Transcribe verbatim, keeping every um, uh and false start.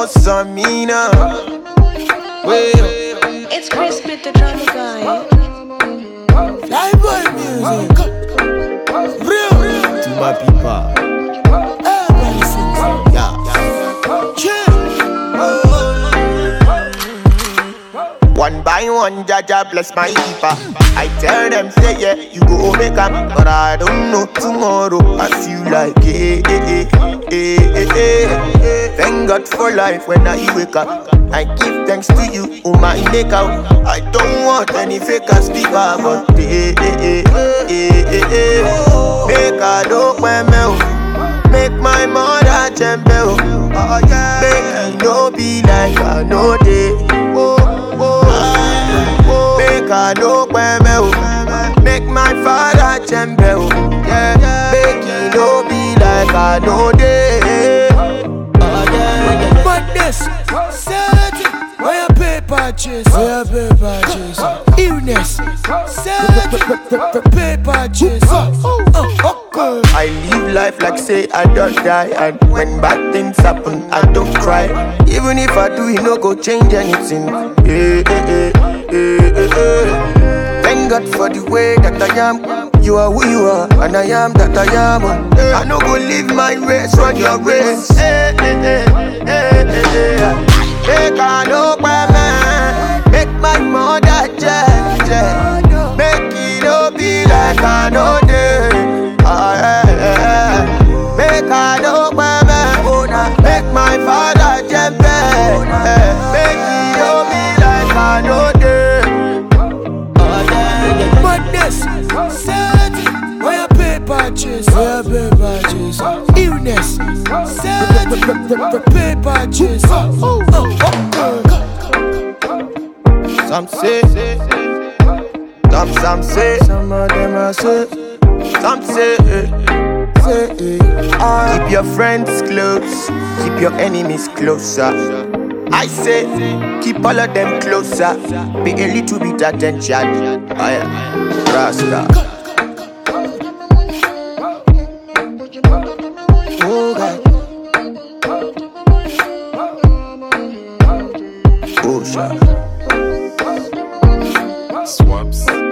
focus on me now. Wait. It's Chris with the drama guy. Live boy music. Real, real. To my people. Yeah. Chill. One by one, Jaja bless my keeper. I tell them, say yeah, you go make up, but I don't know tomorrow. I feel like, eh, eh, eh, eh, eh, eh. Thank God for life when I wake up. I give thanks to you, oh my maker. I don't want any faker speaker, but eh, eh, eh, eh, eh, eh. Make a dope when me, make my mother jembe. Make it no be like I know they. Make a dope when me, make my father jembe. Yeah, make it no be like I know they. But this, set it. Where your paper chase? Where your paper chase? Illness, set it. Paper chase. Okay. I live life like say I don't die, and when bad things happen, I don't cry. Even if I do, it no go change anything. Eh, eh, eh, eh, eh, eh. Thank God for the way that I am. You are who you are, and I am that I am. I no go live my race, run your race. Eh, eh, eh, eh, eh, eh. Make a no man, make my mother judge. Make it no be like I know day. Ah, eh, eh. Make a no man, make my father jump. Make it no be like I know day. But this, set it. Where your paper chase? Where your paper chase? Illness, set it. Paper chase. Some say, some some say, some of them are say, some say, say, keep your friends close, keep your enemies closer. I say, keep all of them closer, pay a little bit attention. I am Rasta. Oh God. Oh, sure. Swaps.